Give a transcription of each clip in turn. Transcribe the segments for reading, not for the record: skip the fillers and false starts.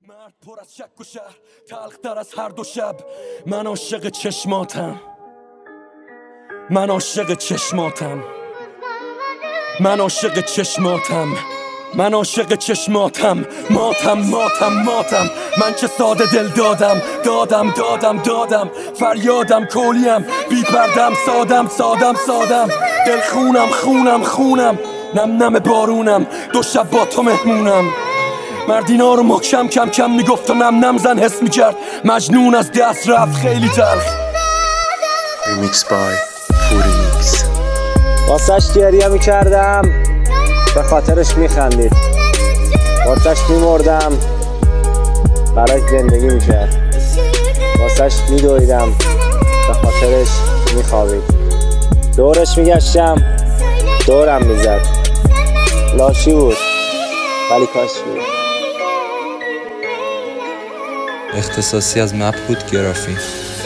مرد پر از شک و شهر، تلختر از هر دو شب. من عاشق چشماتم، من عاشق چشماتم، من عاشق چشماتم، من عاشق چشماتم. ماتم ماتم ماتم، من چه ساده دل دادم دادم دادم دادم. فریادم کولیم بی پردم، سادم سادم سادم. دل خونم خونم خونم، نم نم بارونم، دو شب با تو مهمونم. مردینا رو محکم کم کم میگفت و نم نم زن حس میکرد. مجنون از دست رفت خیلی تلخ. ریمیکس بای فوریمیکس. واسش گریه میکردم، به خاطرش میخندید. واسش میمردم، براش زندگی میکرد. واسش میدویدم، به خاطرش میخوابید. دورش میگشتم، دورم میزد. لاشی بود ولی کاشی بود. اختصاصی از مپ بود گرافی.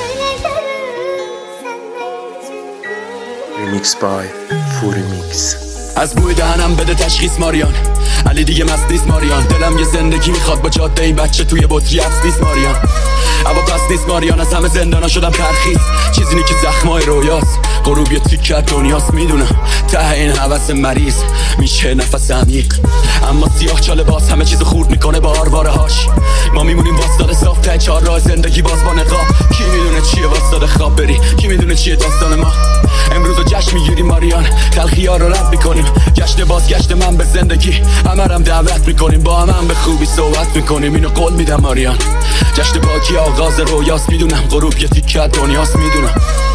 ریمیکس بای فوریمیکس. از بوی دهنم بده تشخیص ماریان، علی دیگه مست نیست ماریان. دلم یه زندگی میخواد با جاده این بچه توی بطری عکس نیست ماریان. اما پس نیست ماریان، از همه زندانا شدم ترخیص. چیزی نی که زخمای رویاست، غروب یه تیکه دنیاست. میدونم ته این هوس مریض میشه نفس عمیق، اما سیاه چاله باز همه چیزو خورد میکنه با آرواره هاش. ما میمونیم واسطاده صاف ته چهار راه زندگی باز با نقاب. کی میدونه چیه واسطاده خواب بری، کی میدونه چیه داستان ما. امروز جشن میگیریم ماریان، تلخی‌ها رو رد میکنیم. جشن بازگشت من به زندگی، همرم دعوت میکنیم. با هم به خوبی صحبت میکنیم، اینو قول میدم ماریان. جشن پاکی آغاز رویاست، میدونم غروب یه تیکه دنیاست. میدونم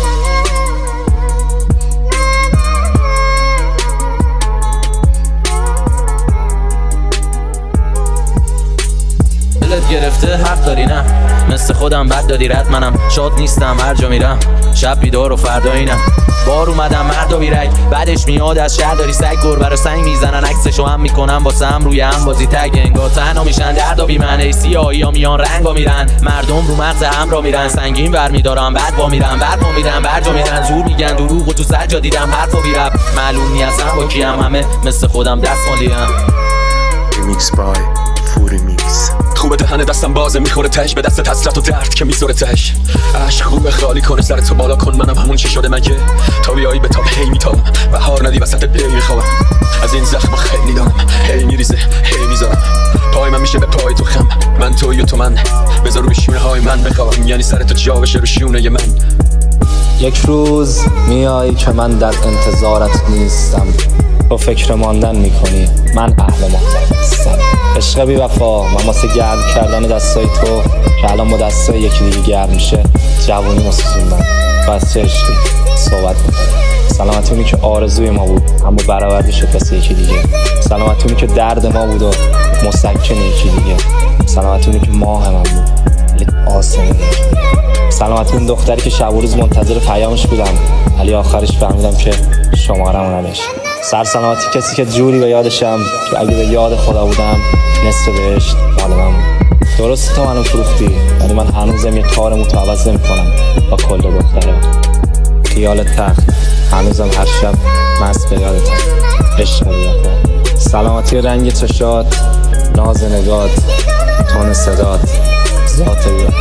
دلت گرفته حق داری، نه مثل خودم بد دادی رد. منم شاد نیستم هر جا میرم، شب بیدار و فردا اینم. بار اومدم مرد و بیرک، بعدش میاد از شهر داری سگ. گربه رو سنگ میزنن، عکسشو هم میکنن واسه هم روی هم بازی تگ. انگار تنها میشن درد و بیمن، ای سیاهی ها میان رنگ ها میرن. مردم رو مغز هم را میرن، سنگین بر میدارم بعد با میرن. برد ما میرن برجا میرن، زور میگن دروغ و تو سجا دیدم حرف و بیرب. معلوم نی اصلا با کیم، همه مثل خودم دست مالیم. ریمیکس بای فوریمیکس. خوبه دهن دستم بازه، میخوره تهش به دست حسرت و درد که میذاره تهش. عشق خوبه خالی کنه سرتو بالا کن، منم همون چی شده مگه. تا بیایی به تاب هی میتابم، بهار ندی وسط پی میخوابم. از این زخم خیلی دارم، هی میریزه هی میذارم. پای من میشه به پای تو خم، من توی و تو من. بذار روی شونه های من بخوابم، یعنی سرتو جا بشه رو شونه من. یک روز میایی که من در انتظارت نیستم. تو فکر ماندن میکنی، من اهل ماندن نیستم. عشق بی وفا، من واسه گرم کردن دستای تو که الان با دستای یکی دیگه گرم میشه جوونی مسوزوندم. بس چه عشقی صحبت میکنم. سلامتونی که آرزوی ما بود اما برآورده شد واسه یکی دیگه. سلامتونی که درد ما بود و مسکن یکی دیگه. سلامتونی که ماه من بود یک آسمون یکی دیگه. سلامتون دختری که شب و روز منتظر پیامش بودم ولی آخرش فهمیدم که شماره‌مو نداشت. سلامتی کسی که جوری به یادشم که اگه به یاد خدا بودم نصف بهشت مال من بود. درسته تو منو فروختی ولی من هنوزم یه تار موتو عوض نمی‌کنم با کل دختره. خیال تخت هنوزم هر شب مست به یادتم. عشق بیافته سلامتی رنگ چشات، ناز نگات، تون صدات، ذات بیافته.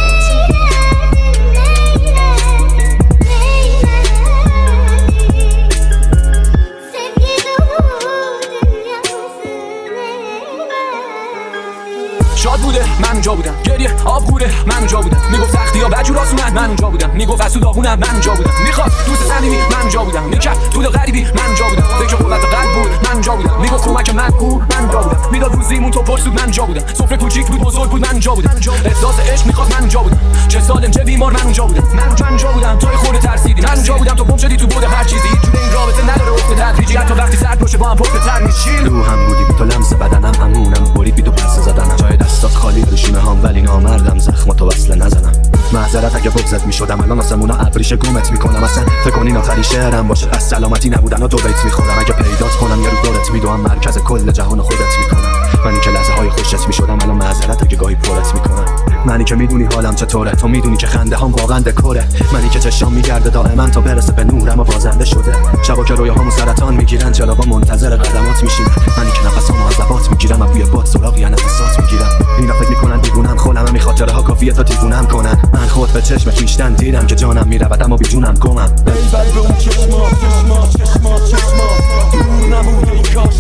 شاد بوده من اونجا بودم، گریه آب گوره من اونجا بودم. میگفت سختی ها بجور آسونه من اونجا بودم. میگفت اسود آهونم من اونجا بودم. میخواست دوست صمیمی من اونجا بودم. میکرد طول غریبی من اونجا بودم. فکر قوت قلب بود من اونجا بودم. میگفت کمک من کو من اونجا بودم. میداد روزیمون تو پرسود من اونجا بودم. سفره کوچیک بود بزرگ بود من اونجا بودم. احساس عشق میخواست من اونجا بودم. چه سالم چه بیمار من اونجا بودم. من اونجا بودم توی خورده ترسیدی من اونجا بودم. تو گم شدی تو بود هر چیزی. هیچ جوره این رابطه نداره افت تدریجی. حتی وقتی سرد باشه با هم پخته تر میشیم. رو هم بودی بی تو لمس بدنم همونم. برید بی تو پس زدنم جای دستات خالی بشونه هم ولی نامردم زخماتو وصله نزنم. معذرت اگه بغضت میشدم الان آسمونا ابریشه گمت میکنم. اصلا فکر کنین آخری شعرم باشه از سلامتی نبودن و دو بیت میخورم. اگه پیدات کنم یه رو دورت میدوام مرکز کل جهان خودت میکنم. منی که لحظه های خوشت میشدم الان معذرت اگه گاهی پرت میکنم. منی که میدونی حالم چطوره، تو میدونی که خنده هم واقعا دکوره. منی که چشام میگرده دائما تا برسه به نورم و بازنده شده. شبا که رویاهامو سرطان میگیرن چرا با منتظر قدمات میشینم. منی که نفسامو از لبات میگیرم و بوی باد سراغ یا نفسات میگیرم. اینا فکر میکنن دیوونم کافیه تا دیوونم کنن. من خود به چشم خویشتن دیدم که جانم میرود اما بی جونم گمم. ایول به اون چشما دور نمونه ای کاش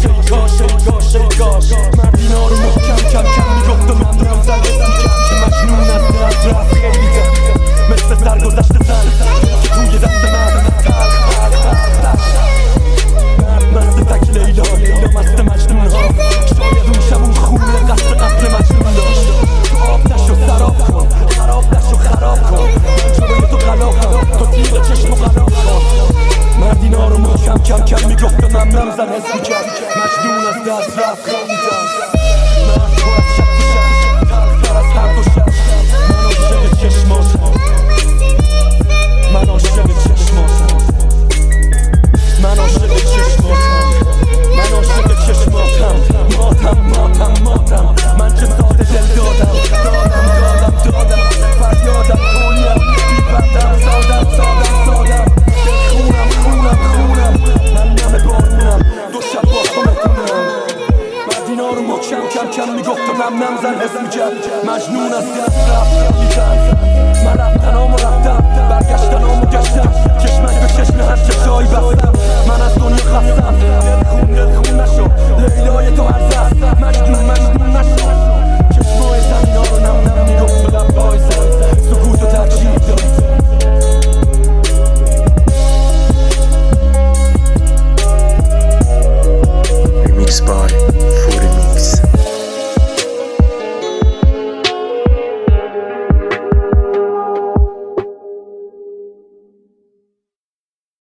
مردینا رو کم میگفت و من رو زده که مجنون از دلت رفت خیلی مثل سرگذشت زن که توی دست من مست تک لیلا مست مجنون ها. شاید اون شب اون خونه قصد مجنون داشت. تو آب نشو سراب کن خراب کن جلوی تو غلاقم تو تیغ چشم و غلاق کن. مردینا رو کم میگفت و نم زن حس میکرد مجنون از دست رفت خیلیدم. مرد پر از شک و شک تلختر از هر دو شب. من عاشق چشماتم ماتم. من که ساده دل دادم فریادم کنیم بیبندم سادم خونم من نم بارونم دو شب با تو متونم. مردینا رو کم میگفت و نم زن حس میکرد مجنون از دست رفت میزن. من رفتم برگشتم گشتم چشمک به چشم هر چه جایی بستم. من از دنیا خستم دل خون